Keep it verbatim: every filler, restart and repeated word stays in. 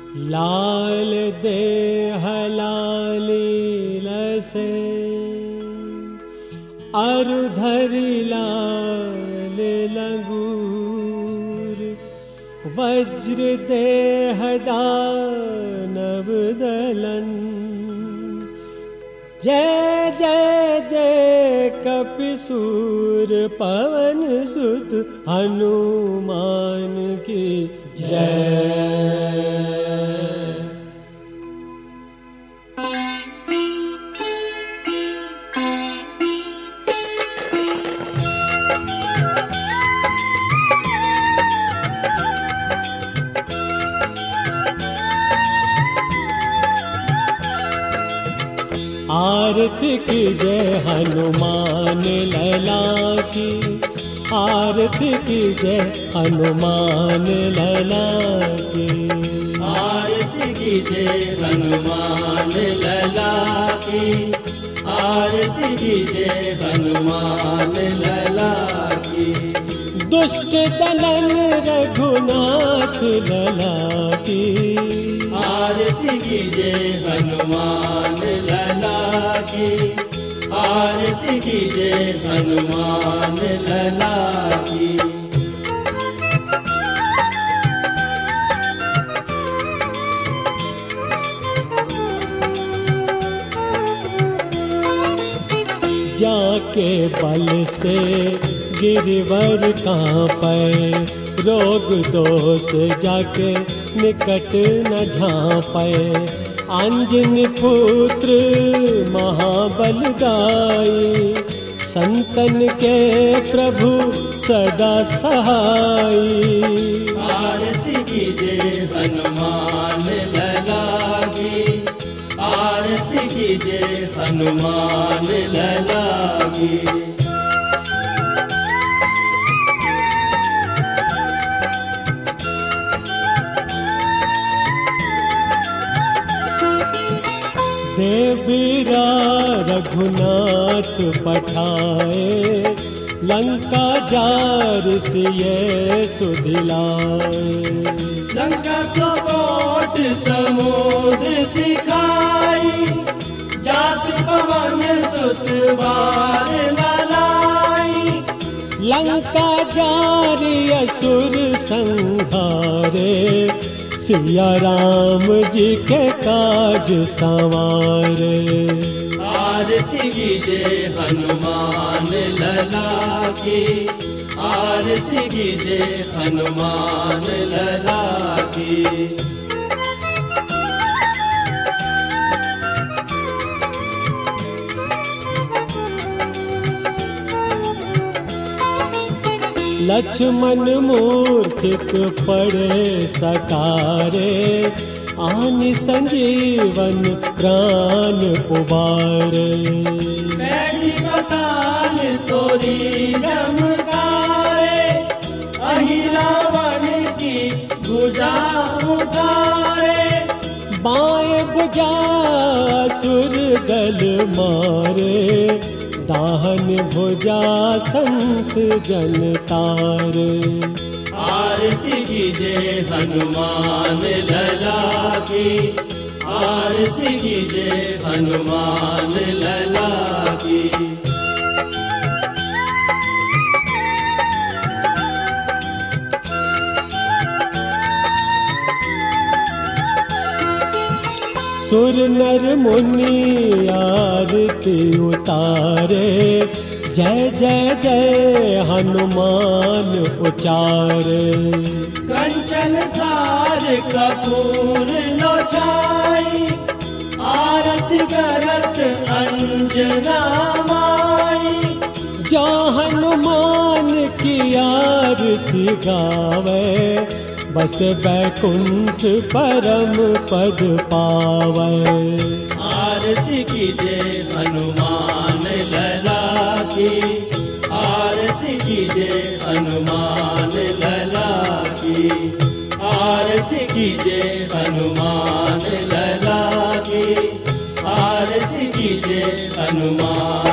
लाल देह लाली लसे अरु धरि लाल लंगूर वज्र देह दानव दलन जय जय जय कपिसूर पवन सुत हनुमान की जय। आरती की जय हनुमान लला की, आरती की जय हनुमान लला की, आरती की जय हनुमान लला की, आरती की जय हनुमान लला की। दुष्ट दलन रघुनाथ लला की, आरती की जय हनुमान लला की, आरती की जय हनुमान लला की। जाके बल से गिरवर कांपे, रोग दोष जाके निकट न झांपे। अंजनी पुत्र महाबलदाई, संतन के प्रभु सदा सहाई। आरती की जय हनुमान लला की, आरती की जय हनुमान लला की। देवीरा रघुनाथ पठाए, लंका जार सिए सुधिलाए। लंका सोकोट समुद्र सिखाई, जाति पवन सुत बार ललाई। लंका जारी असुर संहारे, सिया राम जी के काज संवारे। आरती की जय हनुमान लला की, आरती की जय हनुमान लला की। लक्ष्मण मूर्छित पड़े सकारे, आनि संजीवन प्राण उबारे। बैठी बताल तोरी जमकारे, अहि रावण की भुजा उतारे। बाएं भुजा असुर दल मारे, दाहन भुजा संत जन तारे। आरती की जय हनुमान लला की, आरती की जय हनुमान लला की। सुर नर मुनि आरती उतारे, जय जय जय हनुमान उचारे। कंचन थार कपूर लोचाई, आरती करत अंजना माई। जो हनुमान की आरती गावे, बस बैकुंठ परम पद पावे। आरती की जय हनुमान लला की, आरती की जय हनुमान लला की, आरती की जय हनुमान लला की, आरती की जय हनुमान।